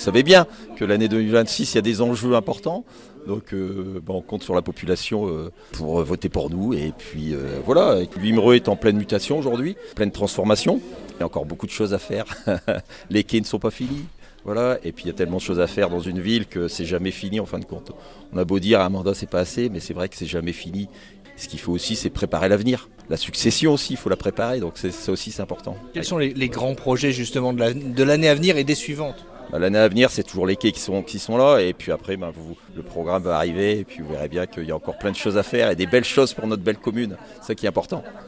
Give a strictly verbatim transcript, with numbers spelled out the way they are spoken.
savez bien que l'année deux mille vingt-six, il y a des enjeux importants. Donc euh, ben, on compte sur la population euh, pour voter pour nous. Et puis euh, voilà, Wimereux est en pleine mutation aujourd'hui, pleine transformation. Il y a encore beaucoup de choses à faire. Les quais ne sont pas finis. Voilà. Et puis il y a tellement de choses à faire dans une ville que c'est jamais fini en fin de compte. On a beau dire un mandat c'est pas assez, mais c'est vrai que c'est jamais fini. Ce qu'il faut aussi, c'est préparer l'avenir. La succession aussi, il faut la préparer, donc c'est, ça aussi c'est important. Quels sont les, les grands projets justement de, la, de l'année à venir et des suivantes ? Bah, l'année à venir, c'est toujours les quais qui sont, qui sont là, et puis après, bah, vous, le programme va arriver, et puis vous verrez bien qu'il y a encore plein de choses à faire, et des belles choses pour notre belle commune. C'est ça qui est important.